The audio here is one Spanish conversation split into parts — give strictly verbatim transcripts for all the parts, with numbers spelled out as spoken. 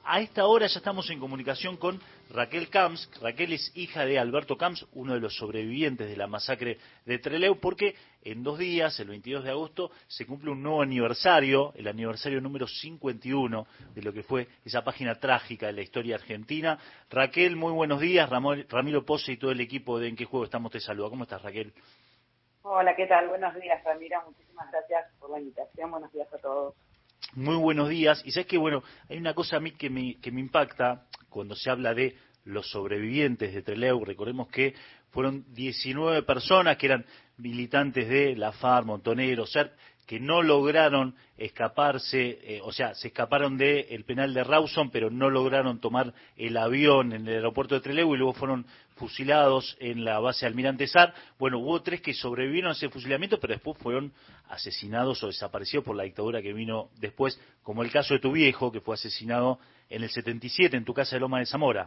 A esta hora ya estamos en comunicación con Raquel Camps. Raquel es hija de Alberto Camps, uno de los sobrevivientes de la masacre de Trelew, porque en dos días, el veintidós de agosto, se cumple un nuevo aniversario, el aniversario número cincuenta y uno de lo que fue esa página trágica de la historia argentina. Raquel, muy buenos días. Ramiro Pose y todo el equipo de En Qué Juego Estamos te saluda. ¿Cómo estás, Raquel? Hola, ¿qué tal? Buenos días, Ramiro. Muchísimas gracias por la invitación. Buenos días a todos. Muy buenos días. Y sabes que, bueno, hay una cosa a mí que me, que me impacta cuando se habla de los sobrevivientes de Trelew. Recordemos que fueron diecinueve personas que eran militantes de la FARC, Montoneros, S E R P, que no lograron escaparse, eh, o sea, se escaparon del penal de Rawson, pero no lograron tomar el avión en el aeropuerto de Trelew y luego fueron fusilados en la base Almirante Sar. Bueno, hubo tres que sobrevivieron a ese fusilamiento, pero después fueron asesinados o desaparecidos por la dictadura que vino después, como el caso de tu viejo, que fue asesinado en el setenta y siete en tu casa de Loma de Zamora.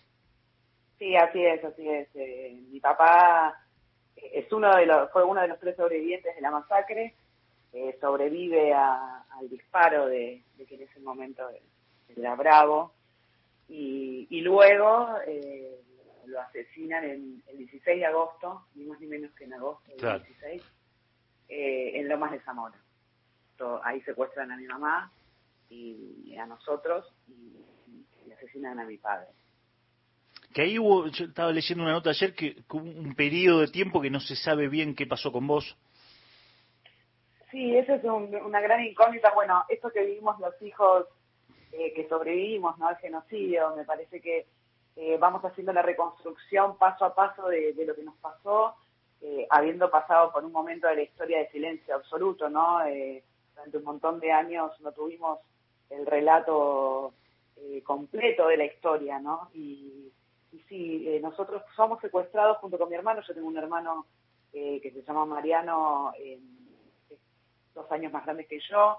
Sí, así es, así es. Eh, mi papá es uno de los, fue uno de los tres sobrevivientes de la masacre. Eh, sobrevive a, al disparo de, de que en ese momento era Bravo, y, y luego eh, lo asesinan en, el dieciséis de agosto, ni más ni menos que en agosto del claro. dieciséis, eh, en Lomas de Zamora. Todo, ahí secuestran a mi mamá y a nosotros y, y asesinan a mi padre. Que ahí hubo, yo estaba leyendo una nota ayer que, que hubo un periodo de tiempo que no se sabe bien qué pasó con vos. Sí, esa es un, una gran incógnita. Bueno, esto que vivimos los hijos eh, que sobrevivimos, ¿no?, al genocidio, me parece que eh, vamos haciendo la reconstrucción paso a paso de, de lo que nos pasó, eh, habiendo pasado por un momento de la historia de silencio absoluto, ¿no? Eh, durante un montón de años no tuvimos el relato eh, completo de la historia, ¿no? Y, y sí, eh, nosotros somos secuestrados junto con mi hermano. Yo tengo un hermano eh, que se llama Mariano, eh, dos años más grandes que yo.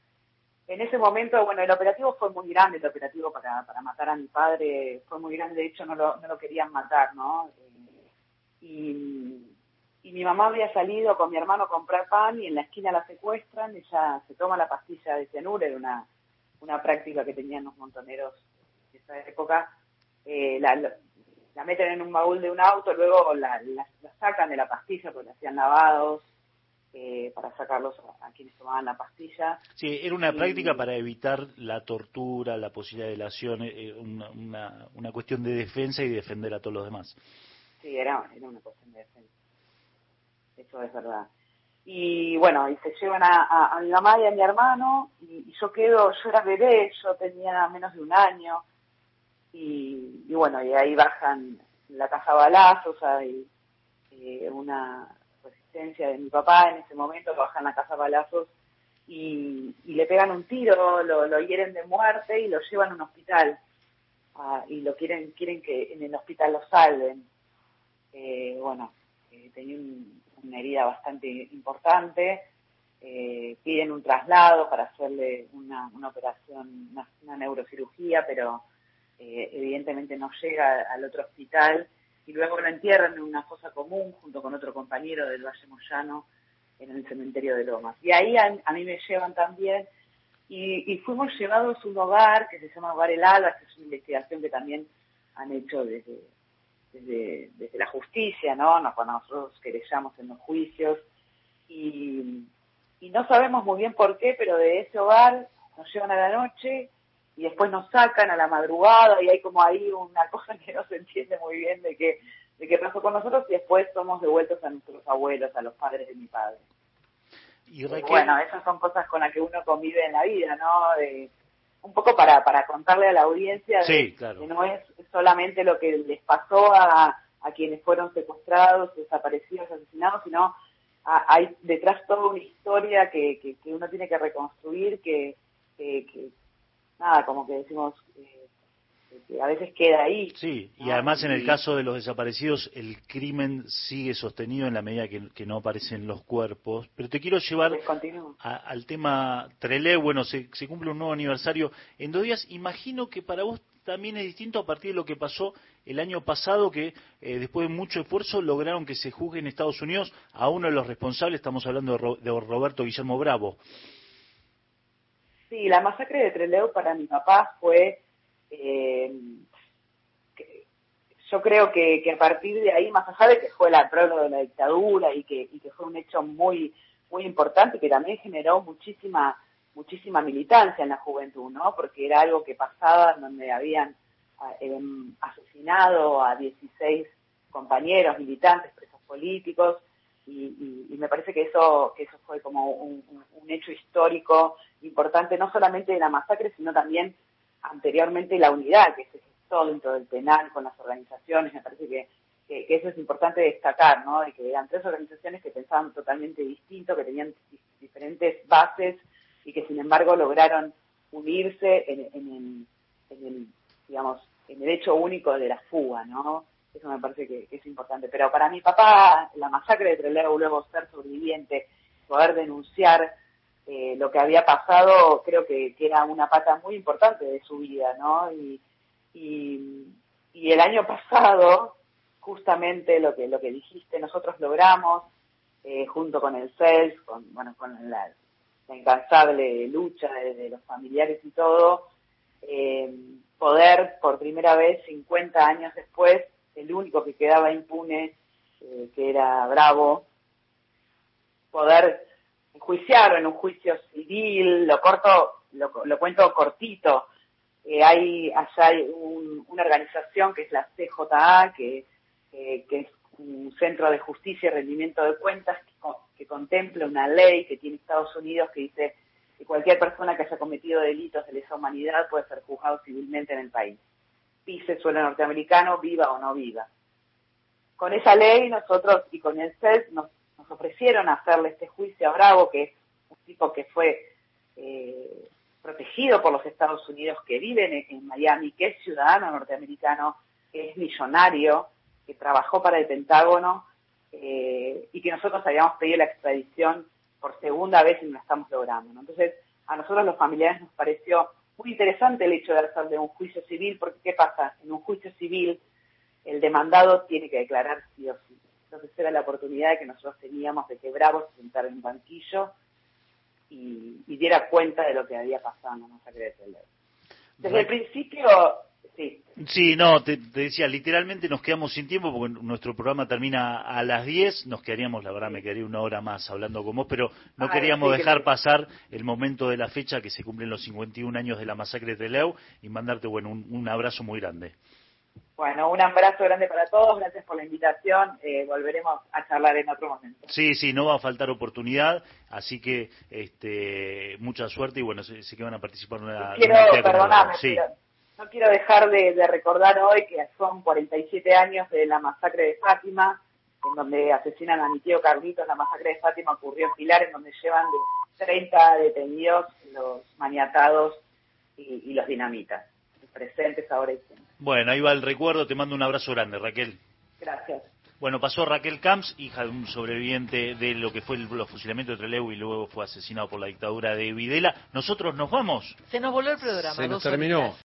En ese momento, bueno, el operativo fue muy grande, el operativo para, para matar a mi padre fue muy grande, de hecho no lo, no lo querían matar, ¿no? Eh, y, y mi mamá había salido con mi hermano a comprar pan y en la esquina la secuestran, ella se toma la pastilla de cianuro, era una, una práctica que tenían los montoneros de esa época, eh, la, la, la meten en un baúl de un auto, luego la, la, la sacan de la pastilla porque la hacían lavados, Eh, para sacarlos a, a quienes tomaban la pastilla. Sí, era una y, práctica para evitar la tortura, la posibilidad de delación, eh, una, una, una cuestión de defensa y defender a todos los demás. Sí, era, era una cuestión de defensa. Eso es verdad. Y bueno, y se llevan a, a, a mi mamá y a mi hermano, y, y yo quedo, yo era bebé, yo tenía menos de un año, y, y bueno, y ahí bajan la caja balazos, hay eh, una resistencia de mi papá en ese momento, bajan la casa a balazos y, y le pegan un tiro, lo, lo hieren de muerte y lo llevan a un hospital, uh, y lo quieren quieren que en el hospital lo salven. Eh, bueno, eh, tenía un, una herida bastante importante, eh, piden un traslado para hacerle una, una operación, una, una neurocirugía, pero eh, evidentemente no llega al otro hospital. Y luego lo entierran en una fosa común junto con otro compañero del Valle Moyano en el cementerio de Lomas. Y ahí a, a mí me llevan también y, y fuimos llevados a un hogar que se llama Hogar El Alba, que es una investigación que también han hecho desde, desde, desde la justicia, ¿no? Nos, cuando nosotros querellamos en los juicios y, y no sabemos muy bien por qué, pero de ese hogar nos llevan a la noche y después nos sacan a la madrugada y hay como ahí una cosa que no se entiende muy bien de qué de qué pasó con nosotros y después somos devueltos a nuestros abuelos, a los padres de mi padre. Y Raquel... Bueno, esas son cosas con las que uno convive en la vida, ¿no? De, un poco para, para contarle a la audiencia de, sí, claro. que no es solamente lo que les pasó a, a quienes fueron secuestrados, desaparecidos, asesinados, sino a, hay detrás toda una historia que, que, que uno tiene que reconstruir, que, que, que nada, como que decimos, eh, que a veces queda ahí. Sí, ¿no? Y además en y, el caso de los desaparecidos, el crimen sigue sostenido en la medida que, que no aparecen los cuerpos. Pero te quiero llevar a, al tema Trelew. Bueno, se, se cumple un nuevo aniversario en dos días. Imagino que para vos también es distinto a partir de lo que pasó el año pasado, que eh, después de mucho esfuerzo lograron que se juzgue en Estados Unidos a uno de los responsables. Estamos hablando de, Ro, de Roberto Guillermo Bravo. Sí, la masacre de Trelew para mi papá fue eh, que, yo creo que, que a partir de ahí, más allá de que fue la prórroga de la dictadura y que, y que fue un hecho muy, muy importante, que también generó muchísima, muchísima militancia en la juventud, ¿no? Porque era algo que pasaba donde habían eh, asesinado a dieciséis compañeros, militantes, presos políticos, y, y, y me parece que eso que eso fue como un, un, un hecho histórico importante, no solamente de la masacre, sino también anteriormente la unidad que se gestó dentro del penal con las organizaciones. Me parece que, que, que eso es importante destacar, ¿no? De que eran tres organizaciones que pensaban totalmente distinto, que tenían diferentes bases y que sin embargo lograron unirse en, en, el, en el, digamos, en el hecho único de la fuga, ¿no? Eso me parece que, que es importante. Pero para mi papá, la masacre de Trelew, luego ser sobreviviente, poder denunciar eh, lo que había pasado, creo que, que era una pata muy importante de su vida, ¿no? Y, y, y el año pasado, justamente lo que lo que dijiste, nosotros logramos, eh, junto con el C E L S, con, bueno, con la, la incansable lucha de, de los familiares y todo, eh, poder por primera vez, cincuenta años después, el único que quedaba impune, eh, que era Bravo, poder enjuiciar en un juicio civil, lo corto, lo, lo cuento cortito. Eh, hay allá hay un, una organización que es la C J A, que, eh, que es un centro de justicia y rendimiento de cuentas que, que contempla una ley que tiene Estados Unidos que dice que cualquier persona que haya cometido delitos de lesa humanidad puede ser juzgado civilmente en el país, pise suelo norteamericano, viva o no viva. Con esa ley nosotros y con el C E L S nos, nos ofrecieron hacerle este juicio a Bravo, que es un tipo que fue eh, protegido por los Estados Unidos, que vive en, en Miami, que es ciudadano norteamericano, que es millonario, que trabajó para el Pentágono eh, y que nosotros habíamos pedido la extradición por segunda vez y no la estamos logrando, ¿no? Entonces, a nosotros los familiares nos pareció muy interesante el hecho de hacerle un juicio civil, porque ¿qué pasa? En un juicio civil el demandado tiene que declarar sí o sí. Entonces era la oportunidad que nosotros teníamos de que Bravo se sentara en un banquillo y, y diera cuenta de lo que había pasado en la masacre de Trelew. Desde el principio, sí. Sí, no, te, te decía, literalmente nos quedamos sin tiempo porque nuestro programa termina a las diez, nos quedaríamos, la verdad, me quedaría una hora más hablando con vos, pero no Ay, queríamos sí, dejar que... pasar el momento de la fecha que se cumplen los cincuenta y un años de la masacre de Trelew y mandarte, bueno, un, un abrazo muy grande. Bueno, un abrazo grande para todos, gracias por la invitación, eh, volveremos a charlar en otro momento. Sí, sí, no va a faltar oportunidad, así que este, mucha suerte y bueno, sé, sé que van a participar en una... Quiero, una perdóname, sí. pero no quiero dejar de, de recordar hoy que son cuarenta y siete años de la masacre de Fátima, en donde asesinan a mi tío Carlitos. La masacre de Fátima ocurrió en Pilar, en donde llevan de treinta detenidos los maniatados y, y los dinamitas, presentes ahora y siempre. Bueno, ahí va el recuerdo, te mando un abrazo grande, Raquel. Gracias. Bueno, pasó Raquel Camps, hija de un sobreviviente de lo que fue el, los fusilamientos de Trelew y luego fue asesinado por la dictadura de Videla. Nosotros nos vamos. Se nos volvió el programa. Se nos terminó.